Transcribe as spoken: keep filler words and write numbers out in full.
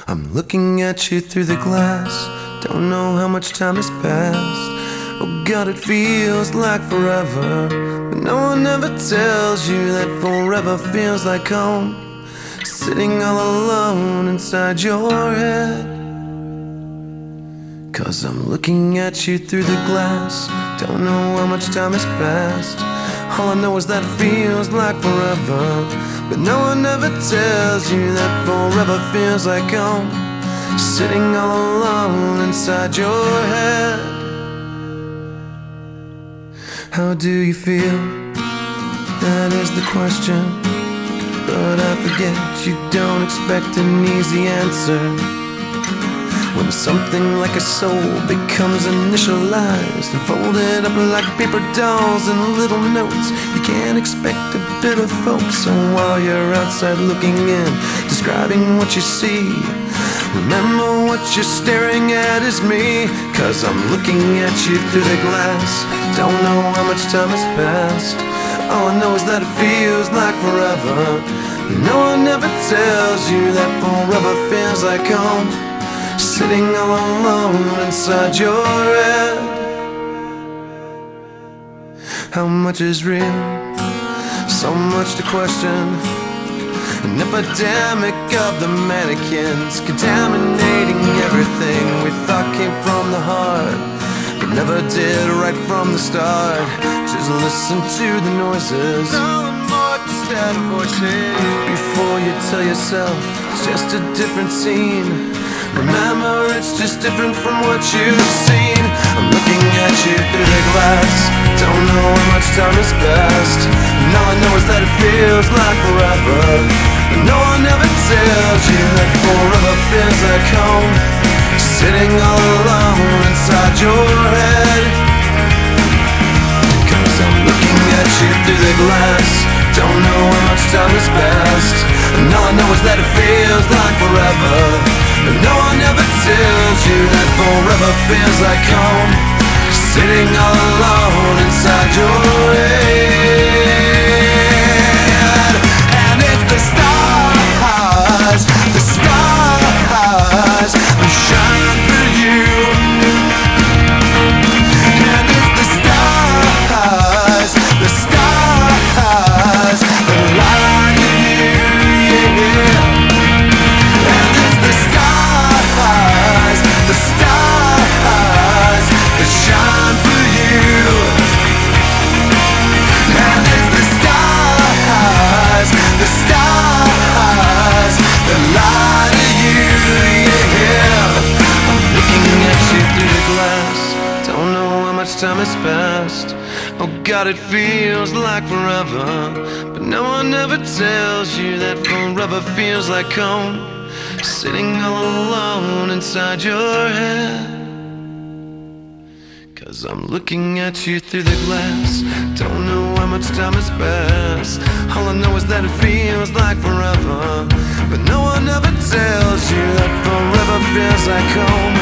I'm looking at you through the glass. Don't know how much time has passed. Oh God, it feels like forever, but no one ever tells you that forever feels like home. Sitting all alone inside your head. Cause I'm looking at you through the glass. Don't know how much time has passed. All I know is that it feels like forever, but no one ever tells you that forever feels like home. Sitting all alone inside your head. How do you feel? That is the question. But I forget you don't expect an easy answer. When something like a soul becomes initialized and folded up like paper dolls and little notes, you can't expect a bit of hope. So while you're outside looking in, describing what you see, remember what you're staring at is me. Cause I'm looking at you through the glass. Don't know how much time has passed. All I know is that it feels like forever. No one ever tells you that forever feels like home. Sitting all alone inside your head. How much is real? So much to question. An epidemic of the mannequins, contaminating everything we thought came from the heart, but never did right from the start. Just listen to the noises, no more distant voices, before you tell yourself it's just a different scene. Remember, it's just different from what you've seen. I'm looking at you through the glass. Don't know how much time has passed, and all I know is that it feels like forever. But no one ever tells you that forever feels like home. Sitting all alone inside your head. Cause I'm looking at you through the glass. Don't know how much time has passed, and all I know is that it feels like forever. But no one ever tells you that forever feels like home. Sitting all alone inside your head. And it's the stars, the stars that shine for you. And it's the stars, the stars that light you, yeah. And it's the stars, the stars that shine for you. And it's the stars, the stars that light you, yeah. I'm looking at you through the glass. Don't know how much time has passed. Oh God, it feels like forever. But no one ever tells you that forever feels like home. Sitting all alone inside your head. Cause I'm looking at you through the glass. Don't know how much time has passed. All I know is that it feels like forever. But no one ever tells you that forever feels like home.